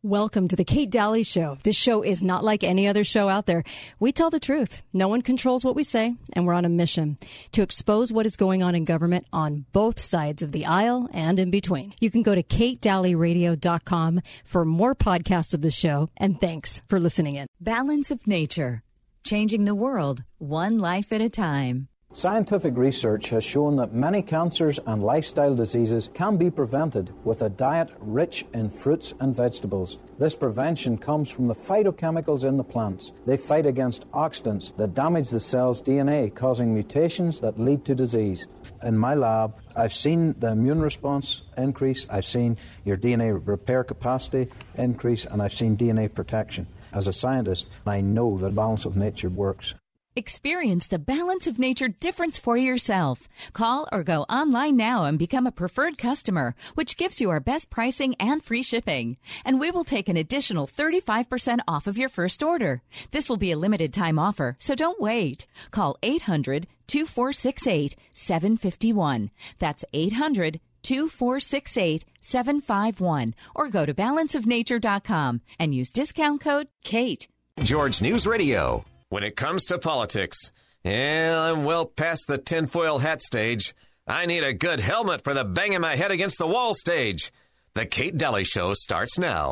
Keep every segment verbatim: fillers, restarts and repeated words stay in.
Welcome to the Kate Daly Show. This show is not like any other show out there. We tell the truth. No one controls what we say, and we're on a mission to expose what is going on in government on both sides of the aisle and in between. You can go to kate daly radio dot com for more podcasts of the show, and thanks for listening in. Balance of Nature, changing the world one life at a time. Scientific research has shown that many cancers and lifestyle diseases can be prevented with a diet rich in fruits and vegetables. This prevention comes from the phytochemicals in the plants. They fight against oxidants that damage the cell's D N A, causing mutations that lead to disease. In my lab, I've seen the immune response increase, I've seen your D N A repair capacity increase, and I've seen D N A protection. As a scientist, I know that Balance of Nature works. Experience the Balance of Nature difference for yourself. Call or go online now and become a preferred customer, which gives you our best pricing and free shipping. And we will take an additional thirty-five percent off of your first order. This will be a limited time offer, so don't wait. Call eight hundred, two four six eight, seven five one. That's eight hundred, two four six eight, seven five one. Or go to balance of nature dot com and use discount code KATE. George News Radio. When it comes to politics, yeah, I'm well past the tinfoil hat stage. I need a good helmet for the banging my head against the wall stage. The Kate Daly Show starts now.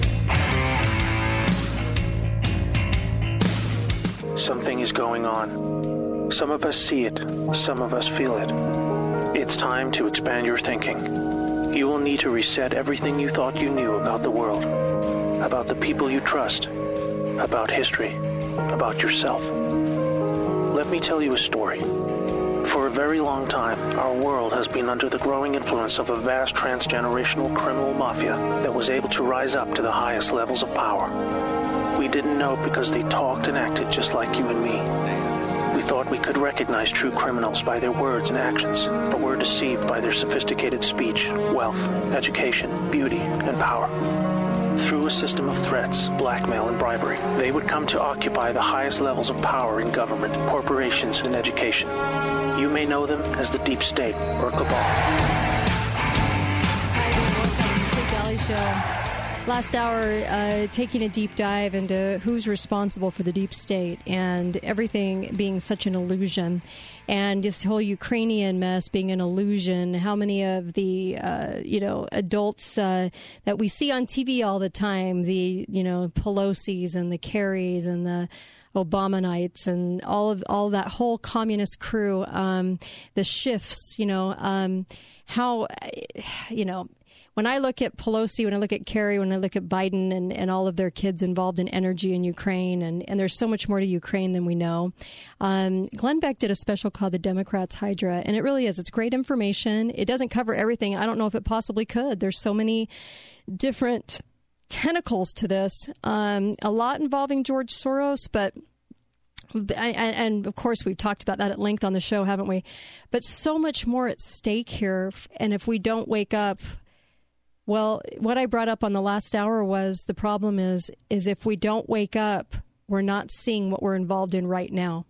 Something is going on. Some of us see it. Some of us feel it. It's time to expand your thinking. You will need to reset everything you thought you knew about the world, about the people you trust, about history, about yourself. Let me tell you a story. For a very long time, our world has been under the growing influence of a vast transgenerational criminal mafia that was able to rise up to the highest levels of power. We didn't know because they talked and acted just like you and me. We thought we could recognize true criminals by their words and actions, but were deceived by their sophisticated speech, wealth, education, beauty, and power. Through a system of threats, blackmail, and bribery, they would come to occupy the highest levels of power in government, corporations, and education. You may know them as the deep state or cabal. Hi, welcome to the Kate Daly Show. Last hour, uh, taking a deep dive into who's responsible for the deep state and everything being such an illusion. And this whole Ukrainian mess being an illusion, how many of the, uh, you know, adults uh, that we see on T V all the time, the, you know, Pelosi's and the Kerrys and the Obamanites and all of all that whole communist crew, um, the shifts, you know, um, how, you know, when I look at Pelosi, when I look at Kerry, when I look at Biden and, and all of their kids involved in energy in Ukraine, and, and there's so much more to Ukraine than we know. Um, Glenn Beck did a special called The Democrats Hydra, and it really is. It's great information. It doesn't cover everything. I don't know if it possibly could. There's so many different tentacles to this, um, a lot involving George Soros, but I, and of course, we've talked about that at length on the show, haven't we? But so much more at stake here. And if we don't wake up, well, what I brought up on the last hour was the problem is, is if we don't wake up, we're not seeing what we're involved in right now.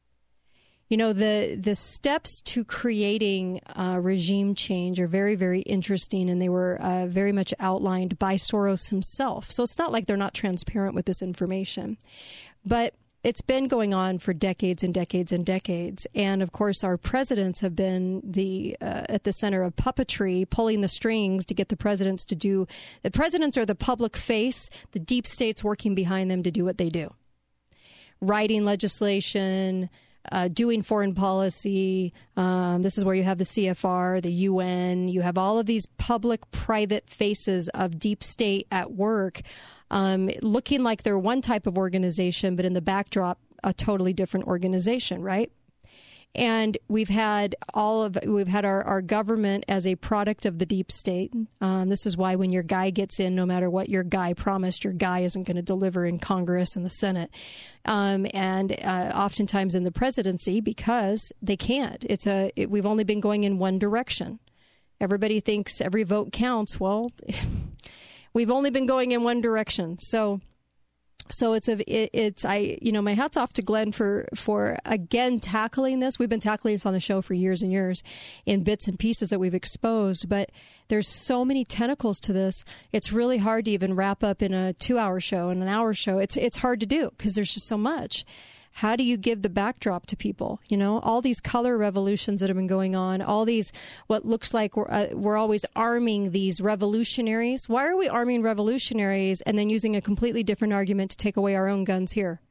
You know, the the steps to creating uh, regime change are very, very interesting, and they were uh, very much outlined by Soros himself. So it's not like they're not transparent with this information. But it's been going on for decades and decades and decades. And, of course, our presidents have been the uh, at the center of puppetry, pulling the strings to get the presidents to do. The presidents are the public face, the deep state's working behind them to do what they do. Writing legislation, uh, doing foreign policy. Um, this is where you have the C F R, the U N. You have all of these public-private faces of deep state at work, Um, looking like they're one type of organization, but in the backdrop, a totally different organization, right? And we've had all of we've had our, our government as a product of the deep state. Um, this is why when your guy gets in, no matter what your guy promised, your guy isn't going to deliver in Congress and the Senate, um, and uh, oftentimes in the presidency, because they can't. It's a it, we've only been going in one direction. Everybody thinks every vote counts. Well. We've only been going in one direction. So so it's, a, it, it's I you know, my hat's off to Glenn for, for, again, tackling this. We've been tackling this on the show for years and years in bits and pieces that we've exposed. But There's so many tentacles to this. It's really hard to even wrap up in a two-hour show and an hour show. It's it's hard to do because there's just so much. How do you give the backdrop to people? You know, all these color revolutions that have been going on, all these, what looks like we're, uh, we're always arming these revolutionaries. Why are we arming revolutionaries and then using a completely different argument to take away our own guns here?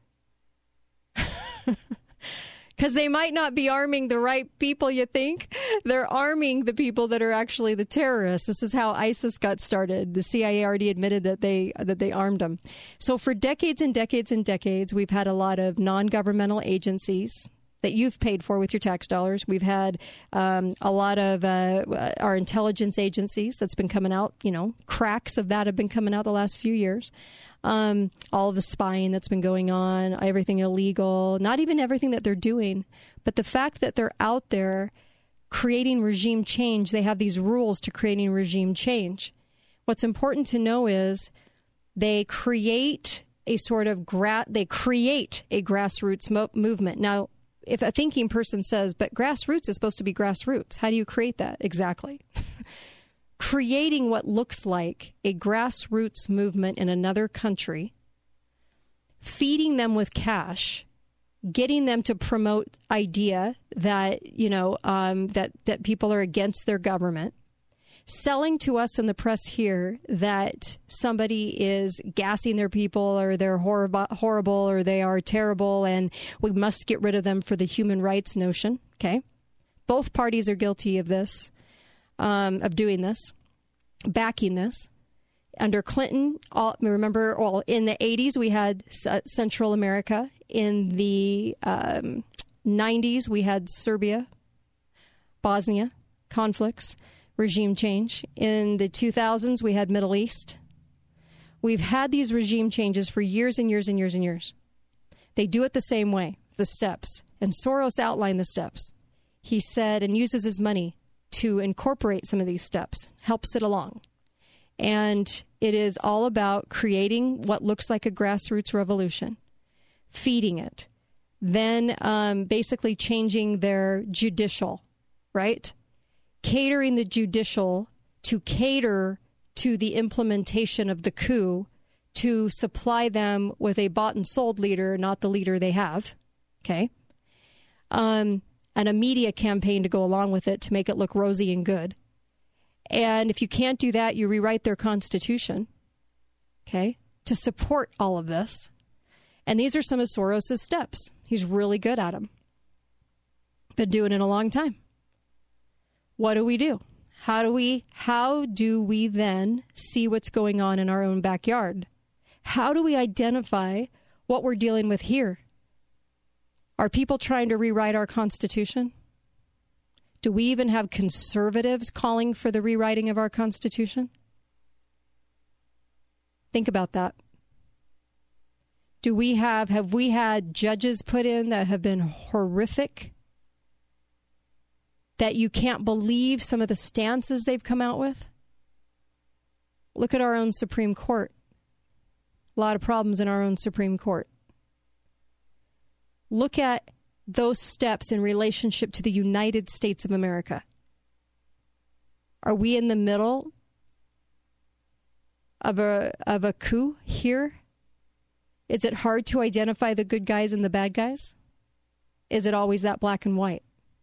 Because they might not be arming the right people, you think? They're arming the people that are actually the terrorists. This is how ISIS got started. The C I A already admitted that they that they armed them. So for decades and decades and decades, we've had a lot of non-governmental agencies that you've paid for with your tax dollars. We've had um, a lot of uh, our intelligence agencies that's been coming out, you know, cracks of that have been coming out the last few years. Um, all of the spying that's been going on, everything illegal, not even everything that they're doing, but the fact that they're out there creating regime change. They have these rules to creating regime change. What's important to know is they create a sort of gra- they create a grassroots mo- movement. Now, if a thinking person says, but grassroots is supposed to be grassroots, how do you create that? Exactly. Creating what looks like a grassroots movement in another country, feeding them with cash, getting them to promote idea that, you know, um, that, that people are against their government, selling to us in the press here that somebody is gassing their people or they're horrible, horrible or they are terrible and we must get rid of them for the human rights notion. Okay. Both parties are guilty of this. Um, of doing this, backing this. Under Clinton, all, remember, well, in the eighties, we had uh, Central America. In the um, nineties, we had Serbia, Bosnia, conflicts, regime change. In the two thousands, we had Middle East. We've had these regime changes for years and years and years and years. They do it the same way, the steps. And Soros outlined the steps. He said, and uses his money to incorporate some of these steps, helps it along. And it is all about creating what looks like a grassroots revolution, feeding it, then um, basically changing their judicial, right? Catering the judicial to cater to the implementation of the coup, to supply them with a bought and sold leader, not the leader they have, okay? Um... and a media campaign to go along with it to make it look rosy and good. And if you can't do that, you rewrite their constitution, okay, to support all of this. And these are some of Soros's steps. He's really good at them. Been doing it a long time. What do we do? How do we, how do we then see what's going on in our own backyard? How do we identify what we're dealing with here? Are people trying to rewrite our Constitution? Do we even have conservatives calling for the rewriting of our Constitution? Think about that. Do we have, have we had judges put in that have been horrific? That you can't believe some of the stances they've come out with? Look at our own Supreme Court. A lot of problems in our own Supreme Court. Look at those steps in relationship to the United States of America. Are we in the middle of a of a coup here? Is it hard to identify the good guys and the bad guys? Is it always that black and white?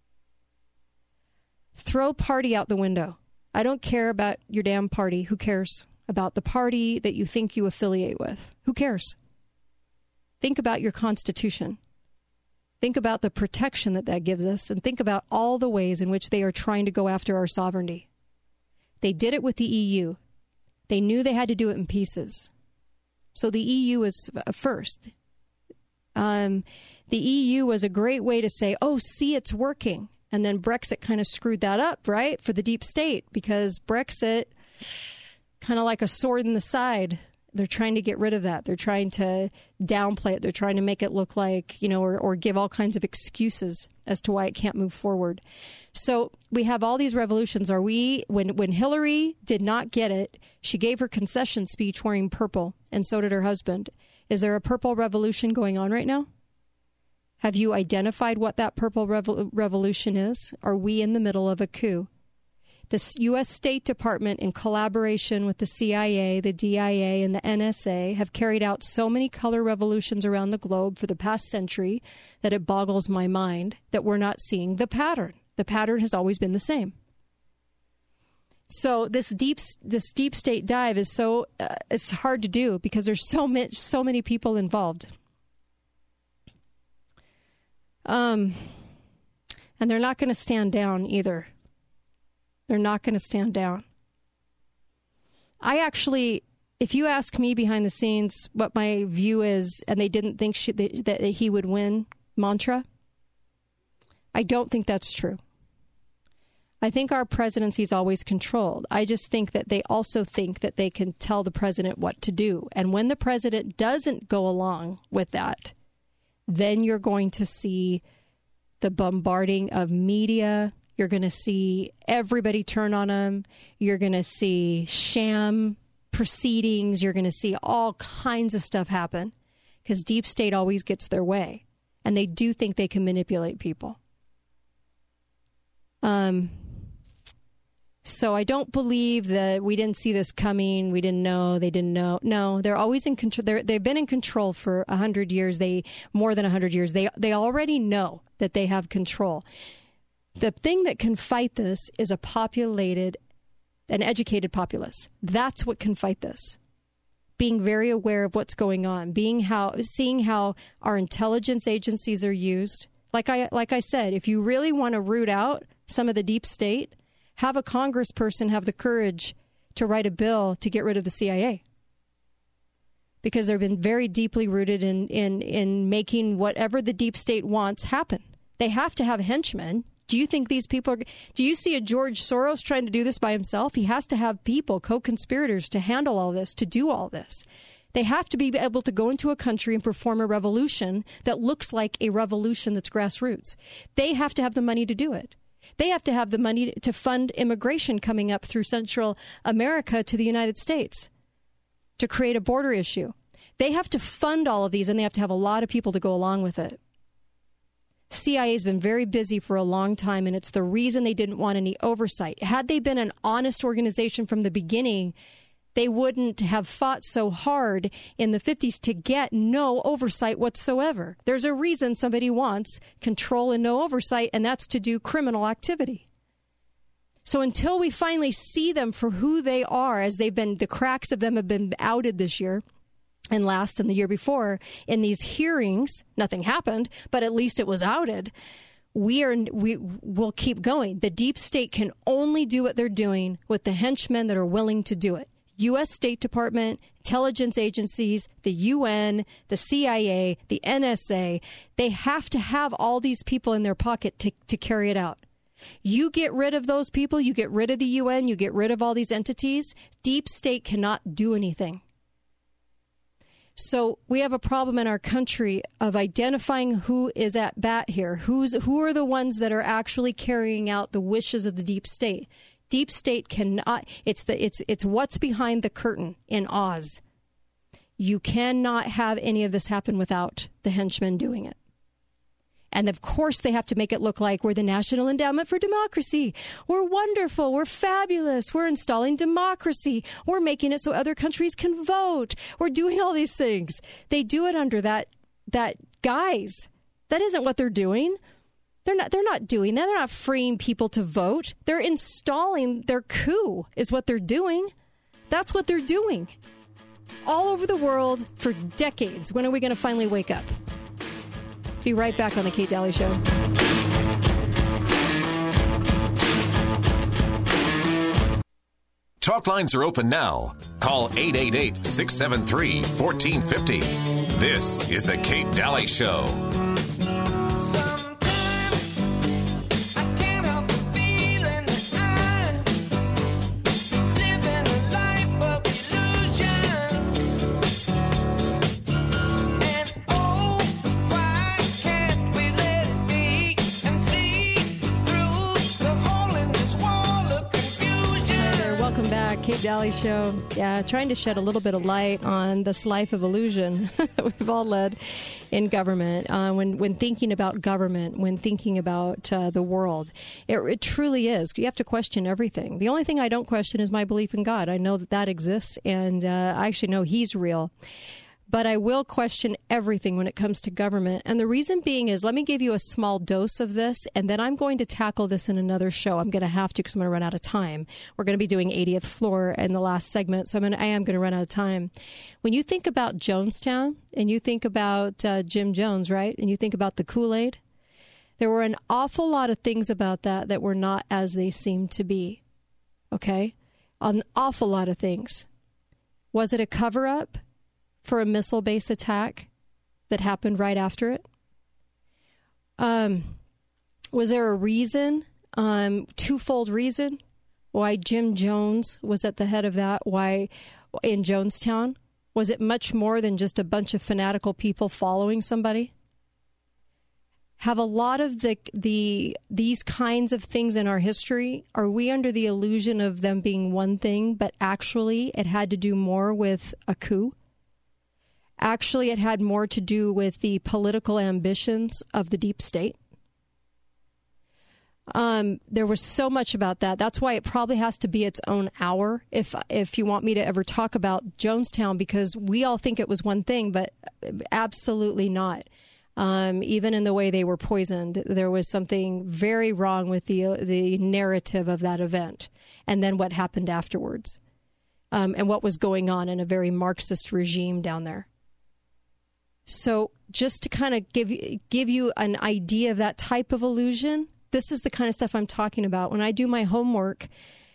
Throw party out the window. I don't care about your damn party. Who cares about the party that you think you affiliate with? Who cares? Think about your Constitution. Think about the protection that that gives us, and think about all the ways in which they are trying to go after our sovereignty. They did it with the E U. They knew they had to do it in pieces. So the E U was first. Um, the E U was a great way to say, oh, see, it's working. And then Brexit kind of screwed that up, right, for the deep state, because Brexit, kind of like a sword in the side. They're trying to get rid of that. They're trying to downplay it. They're trying to make it look like, you know, or, or give all kinds of excuses as to why it can't move forward. So we have all these revolutions. Are we, when, when Hillary did not get it, she gave her concession speech wearing purple, and so did her husband. Is there a purple revolution going on right now? Have you identified what that purple revo- revolution is? Are we in the middle of a coup? The U S State Department, in collaboration with the C I A, the D I A, and the N S A, have carried out so many color revolutions around the globe for the past century that it boggles my mind that we're not seeing the pattern. The pattern has always been the same. So this deep this deep state dive is so uh, it's hard to do because there's so much so many people involved. Um, and they're not going to stand down either. They're not going to stand down. I actually, if you ask me behind the scenes what my view is, and they didn't think she, that, that he would win mantra, I don't think that's true. I think our presidency is always controlled. I just think that they also think that they can tell the president what to do. And when the president doesn't go along with that, then you're going to see the bombarding of media. You're going to see everybody turn on them. You're going to see sham proceedings. You're going to see all kinds of stuff happen because deep state always gets their way. And they do think they can manipulate people. Um, so I don't believe that we didn't see this coming. We didn't know. They didn't know. No, they're always in control. They're, they've been in control for a hundred years. They more than a hundred years. They they already know that they have control. The thing that can fight this is a populated, an educated populace. That's what can fight this. Being very aware of what's going on, being how, seeing how our intelligence agencies are used. Like I, like I said, if you really want to root out some of the deep state, have a congressperson have the courage to write a bill to get rid of the C I A. Because they've been very deeply rooted in, in, in making whatever the deep state wants happen. They have to have henchmen. Do you think these people are, do you see a George Soros trying to do this by himself? He has to have people, co-conspirators, to handle all this, to do all this. They have to be able to go into a country and perform a revolution that looks like a revolution that's grassroots. They have to have the money to do it. They have to have the money to fund immigration coming up through Central America to the United States to create a border issue. They have to fund all of these, and they have to have a lot of people to go along with it. C I A has been very busy for a long time, and it's the reason they didn't want any oversight. Had they been an honest organization from the beginning, they wouldn't have fought so hard in the fifties to get no oversight whatsoever. There's a reason somebody wants control and no oversight, and that's to do criminal activity. So until we finally see them for who they are, as they've been, the cracks of them have been outed this year, and last and the year before, in these hearings, nothing happened, but at least it was outed. We are we will keep going. The deep state can only do what they're doing with the henchmen that are willing to do it. U S State Department, intelligence agencies, the U N, the C I A, the N S A, they have to have all these people in their pocket to, to carry it out. You get rid of those people, you get rid of the U N, you get rid of all these entities, deep state cannot do anything. So we have a problem in our country of identifying who is at bat here. Who's who are the ones that are actually carrying out the wishes of the deep state? Deep state cannot. It's the it's it's what's behind the curtain in Oz. You cannot have any of this happen without the henchmen doing it. And of course, they have to make it look like we're the National Endowment for Democracy. We're wonderful. We're fabulous. We're installing democracy. We're making it so other countries can vote. We're doing all these things. They do it under that that guise. That isn't what they're doing. They're not. They're not doing that. They're not freeing people to vote. They're installing their coup. Is what they're doing. That's what they're doing. All over the world for decades. When are we going to finally wake up? Be right back on the Kate Daly Show. Talk lines are open now. Call eight eight eight, six seven three, one four five zero. This is the Kate Daly Show. Kate Daly Show. Yeah, trying to shed a little bit of light on this life of illusion we've all led in government. Uh, when when thinking about government, when thinking about uh, the world, it, it truly is. You have to question everything. The only thing I don't question is my belief in God. I know that that exists, and uh, I actually know He's real. But I will question everything when it comes to government. And the reason being is, let me give you a small dose of this, and then I'm going to tackle this in another show. I'm going to have to because I'm going to run out of time. We're going to be doing eightieth floor in the last segment, so I'm gonna, I am going to run out of time. When you think about Jonestown, and you think about uh, Jim Jones, right, and you think about the Kool-Aid, there were an awful lot of things about that that were not as they seemed to be, okay? An awful lot of things. Was it a cover-up for a missile base attack that happened right after it? Um, was there a reason, um, twofold reason, why Jim Jones was at the head of that? Why in Jonestown? Was it much more than just a bunch of fanatical people following somebody? Have a lot of the the these kinds of things in our history, are we under the illusion of them being one thing, but actually it had to do more with a coup? Actually, it had more to do with the political ambitions of the deep state. Um, there was so much about that. That's why it probably has to be its own hour if if you want me to ever talk about Jonestown, because we all think it was one thing, but absolutely not. Um, even in the way they were poisoned, there was something very wrong with the the narrative of that event, and then what happened afterwards, um, and what was going on in a very Marxist regime down there. So just to kind of give you, give you an idea of that type of illusion, this is the kind of stuff I'm talking about. When I do my homework,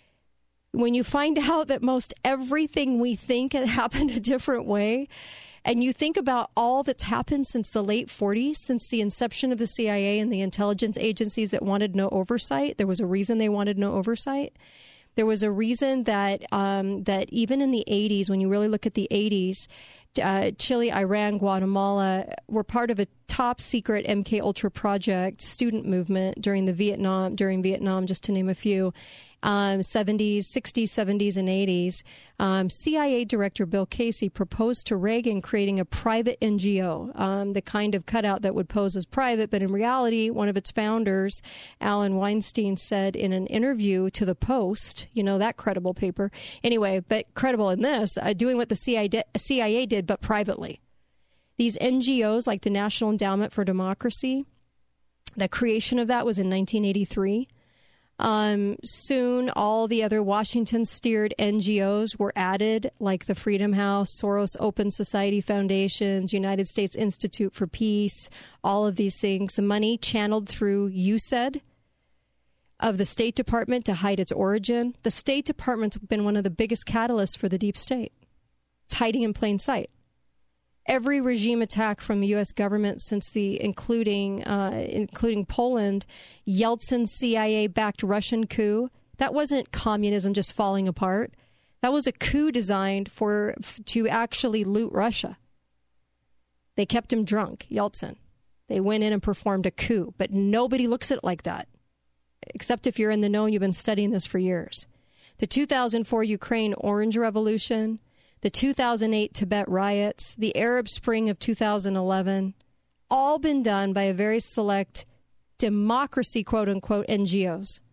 when you find out that most everything we think had happened a different way, and you think about all that's happened since the late forties, since the inception of the C I A and the intelligence agencies that wanted no oversight, there was a reason they wanted no oversight. There was a reason that um, that even in the eighties, when you really look at the eighties, uh, Chile, Iran, Guatemala were part of a top secret M K Ultra project student movement during the Vietnam, during Vietnam, just to name a few. Um, seventies, sixties, seventies, and eighties, um, C I A Director Bill Casey proposed to Reagan creating a private N G O, um, the kind of cutout that would pose as private, but in reality, one of its founders, Alan Weinstein, said in an interview to the Post, you know, that credible paper, anyway, but credible in this, uh, doing what the C I A did, but privately. These N G Os, like the National Endowment for Democracy, the creation of that was in nineteen eighty-three. Um, soon, all the other Washington-steered N G Os were added, like the Freedom House, Soros Open Society Foundations, United States Institute for Peace, all of these things. The money channeled through U S A I D of the State Department to hide its origin. The State Department's been one of the biggest catalysts for the deep state. It's hiding in plain sight. Every regime attack from the U S government since the, including uh, including Poland, Yeltsin C I A-backed Russian coup, that wasn't communism just falling apart. That was a coup designed for to actually loot Russia. They kept him drunk, Yeltsin. They went in and performed a coup, but nobody looks at it like that, except if you're in the know and you've been studying this for years. The two thousand four Ukraine Orange Revolution, the two thousand eight Tibet riots, the Arab Spring of two thousand eleven, all been done by a very select democracy, quote-unquote, N G Os.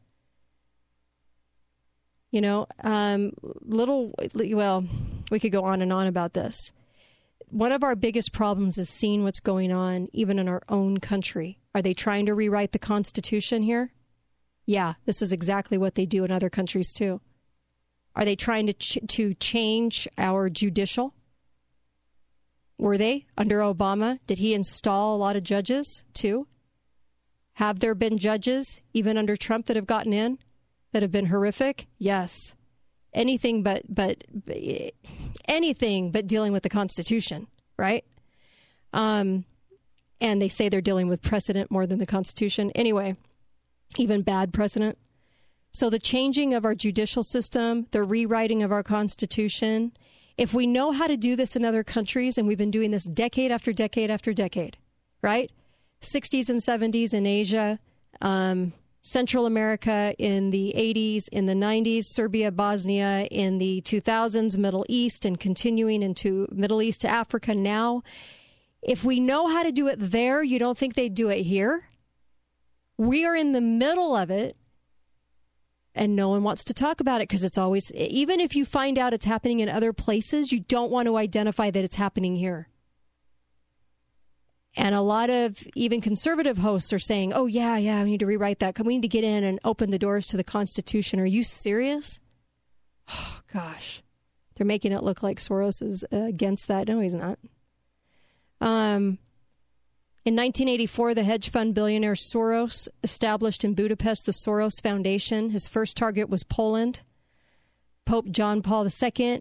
You know, um, little, well, we could go on and on about this. One of our biggest problems is seeing what's going on even in our own country. Are they trying to rewrite the Constitution here? Yeah, this is exactly what they do in other countries too. Are they trying to ch- to change our judicial? Were they? Under Obama, did he install a lot of judges too? Have there been judges, even under Trump, that have gotten in, that have been horrific? Yes. Anything but, but anything but dealing with the Constitution, right? Um, and they say they're dealing with precedent more than the Constitution. Anyway, even bad precedent. So the changing of our judicial system, the rewriting of our Constitution, if we know how to do this in other countries, and we've been doing this decade after decade after decade, right? sixties and seventies in Asia, um, Central America in the eighties, in the nineties, Serbia, Bosnia in the two thousands, Middle East, and continuing into Middle East to Africa now. If we know how to do it there, you don't think they'd do it here? We are in the middle of it, and no one wants to talk about it because it's always, even if you find out it's happening in other places, you don't want to identify that it's happening here. And a lot of even conservative hosts are saying, oh, yeah, yeah, we need to rewrite that. We need to get in and open the doors to the Constitution. Are you serious? Oh, gosh. They're making it look like Soros is uh, against that. No, he's not. Um, in nineteen eighty-four, the hedge fund billionaire Soros established in Budapest the Soros Foundation. His first target was Poland. Pope John Paul the Second.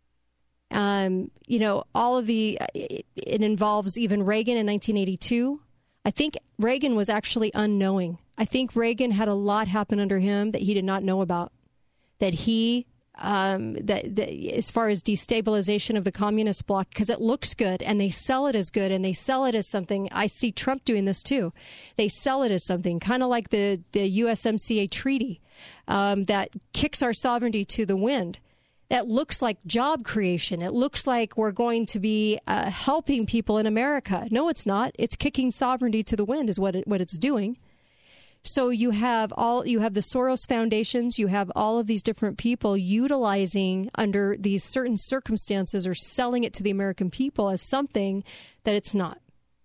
Um, you know, all of the, it, it involves even Reagan in nineteen eighty-two. I think Reagan was actually unknowing. I think Reagan had a lot happen under him that he did not know about. That he, um, that, that as far as destabilization of the communist bloc, because it looks good and they sell it as good and they sell it as something. I see Trump doing this too. They sell it as something kind of like the, the U S M C A treaty um, that kicks our sovereignty to the wind. That looks like job creation. It looks like we're going to be uh, helping people in America. No, it's not. It's kicking sovereignty to the wind is what it, what it's doing. So you have all you have the Soros foundations. You have all of these different people utilizing under these certain circumstances or selling it to the American people as something that it's not.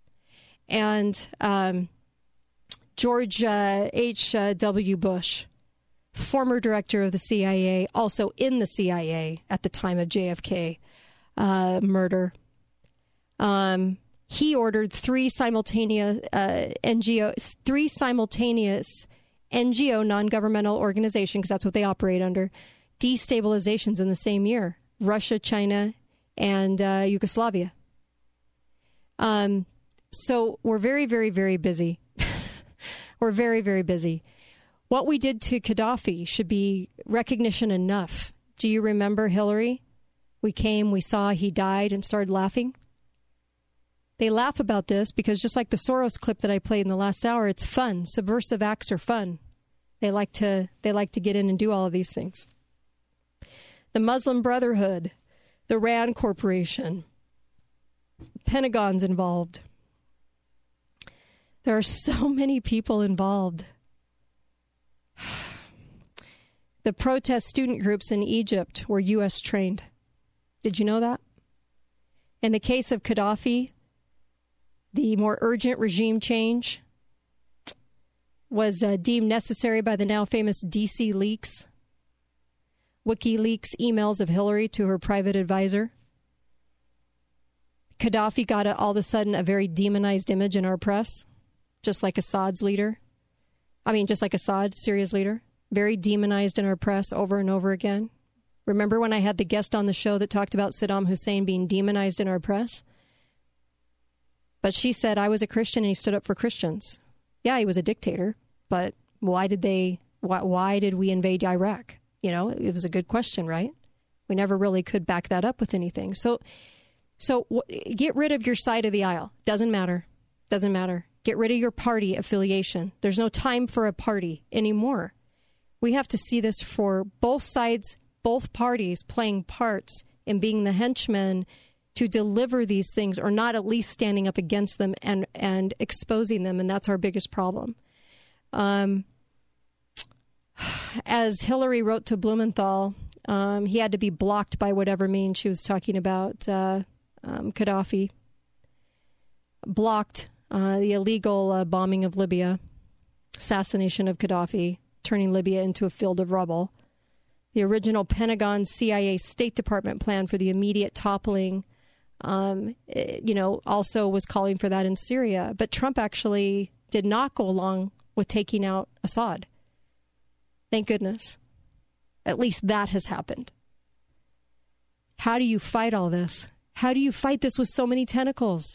And um, George uh, H W. Bush, former director of the C I A, also in the C I A at the time of J F K uh, murder. Um, he ordered three simultaneous uh, N G O, three simultaneous N G O, non-governmental organizations, because that's what they operate under, destabilizations in the same year: Russia, China, and uh, Yugoslavia. Um, so we're very, very, very busy. We're very, very busy. What we did to Gaddafi should be recognition enough. Do you remember Hillary? We came, we saw, he died, and started laughing. They laugh about this because just like the Soros clip that I played in the last hour, it's fun. Subversive acts are fun. They like to they like to get in and do all of these things. The Muslim Brotherhood, the RAND Corporation, Pentagon's involved. There are so many people involved. The protest student groups in Egypt were U S trained. Did you know that? In the case of Gaddafi, the more urgent regime change was uh, deemed necessary by the now famous D C leaks, WikiLeaks emails of Hillary to her private advisor. Gaddafi got a, all of a sudden a very demonized image in our press, just like Assad's leader. I mean, just like Assad, Syria's leader. Very demonized in our press over and over again. Remember when I had the guest on the show that talked about Saddam Hussein being demonized in our press? But she said, I was a Christian and he stood up for Christians. Yeah, he was a dictator, but why did they, why, why did we invade Iraq? You know, it was a good question, right? We never really could back that up with anything. So, so w- get rid of your side of the aisle. Doesn't matter. Doesn't matter. Get rid of your party affiliation. There's no time for a party anymore. We have to see this for both sides, both parties playing parts in being the henchmen to deliver these things, or not at least standing up against them and, and exposing them. And that's our biggest problem. Um, as Hillary wrote to Blumenthal, um, he had to be blocked by whatever means she was talking about uh, um, Gaddafi. Blocked uh, the illegal uh, bombing of Libya, assassination of Gaddafi, turning Libya into a field of rubble. The original Pentagon C I A State Department plan for the immediate toppling Um, you know, also was calling for that in Syria. But Trump actually did not go along with taking out Assad. Thank goodness. At least that has happened. How do you fight all this? How do you fight this with so many tentacles?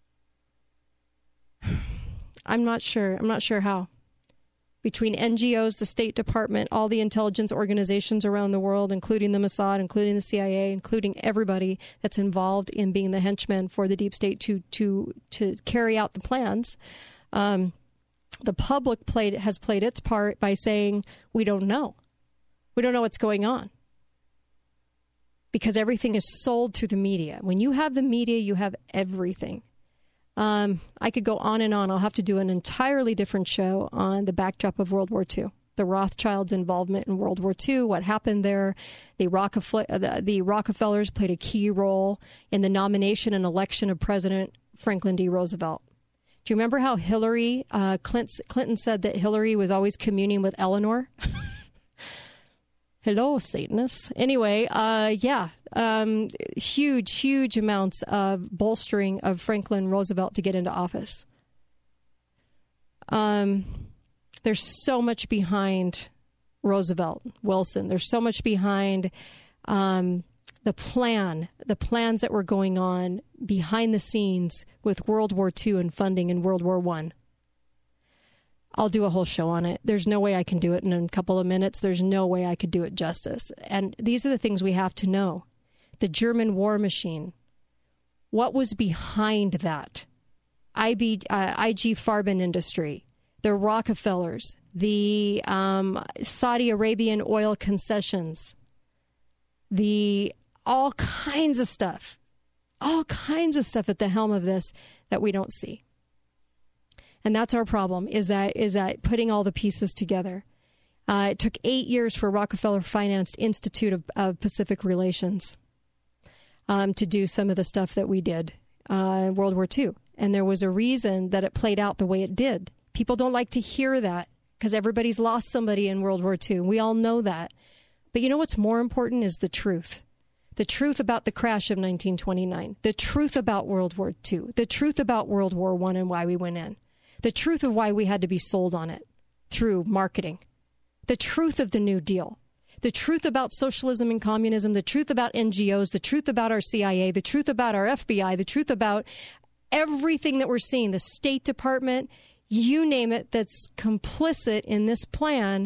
I'm not sure. I'm not sure how. Between N G Os, the State Department, all the intelligence organizations around the world, including the Mossad, including the C I A, including everybody that's involved in being the henchmen for the deep state to to to carry out the plans, um, The public played has played its part by saying, we don't know. We don't know what's going on. Because everything is sold through the media. When you have the media, you have everything. Um, I could go on and on. I'll have to do an entirely different show on the backdrop of World War Two. The Rothschilds' involvement in World War Two, what happened there. The, Rockefeller, the, the Rockefellers played a key role in the nomination and election of President Franklin D. Roosevelt. Do you remember how Hillary, uh, Clinton, Clinton said that Hillary was always communing with Eleanor? Hello, Satanists. Anyway, uh, yeah, um, huge, huge amounts of bolstering of Franklin Roosevelt to get into office. Um, there's so much behind Roosevelt, Wilson. There's so much behind um, the plan, the plans that were going on behind the scenes with World War Two and funding in World War One. I'll do a whole show on it. There's no way I can do it in a couple of minutes. There's no way I could do it justice. And these are the things we have to know. The German war machine. What was behind that? I B, uh, I G Farben industry, the Rockefellers, the um, Saudi Arabian oil concessions, the all kinds of stuff, all kinds of stuff at the helm of this that we don't see. And that's our problem, is that is that putting all the pieces together. Uh, it took eight years for Rockefeller-financed Institute of, of Pacific Relations um, to do some of the stuff that we did uh, in World War Two. And there was a reason that it played out the way it did. People don't like to hear that because everybody's lost somebody in World War Two. We all know that. But you know what's more important is the truth. The truth about the crash of nineteen twenty-nine. The truth about World War Two. The truth about World War One and why we went in. The truth of why we had to be sold on it through marketing. The truth of the New Deal. The truth about socialism and communism. The truth about N G Os. The truth about our C I A. The truth about our F B I. The truth about everything that we're seeing. The State Department, you name it, that's complicit in this plan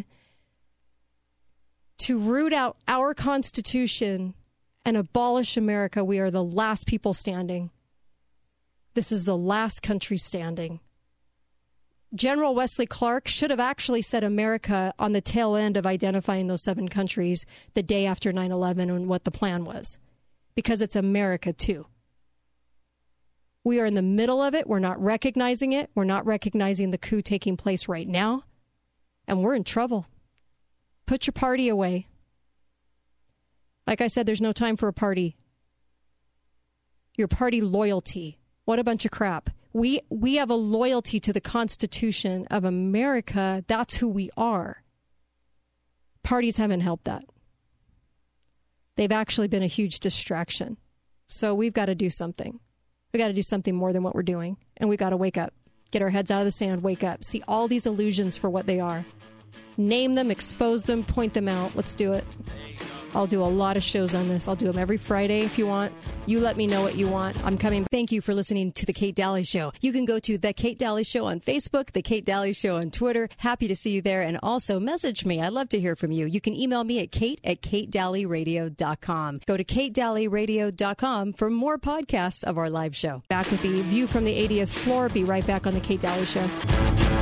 to root out our Constitution and abolish America. We are the last people standing. This is the last country standing. General Wesley Clark should have actually said America on the tail end of identifying those seven countries the day after nine eleven and what the plan was, because it's America too. We are in the middle of it. We're not recognizing it. We're not recognizing the coup taking place right now, and we're in trouble. Put your party away. Like I said, there's no time for a party. Your party loyalty. What a bunch of crap. We we have a loyalty to the Constitution of America. That's who we are. Parties haven't helped that. They've actually been a huge distraction. So we've got to do something. We've got to do something more than what we're doing. And we've got to wake up. Get our heads out of the sand, wake up. See all these illusions for what they are. Name them, expose them, point them out. Let's do it. I'll do a lot of shows on this. I'll do them every Friday if you want. You let me know what you want. I'm coming. Thank you for listening to The Kate Daly Show. You can go to The Kate Daly Show on Facebook, The Kate Daly Show on Twitter. Happy to see you there. And also message me. I'd love to hear from you. You can email me at kate at kate daly radio dot com. Go to kate daly radio dot com for more podcasts of our live show. Back with the view from the eightieth floor. Be right back on The Kate Daly Show.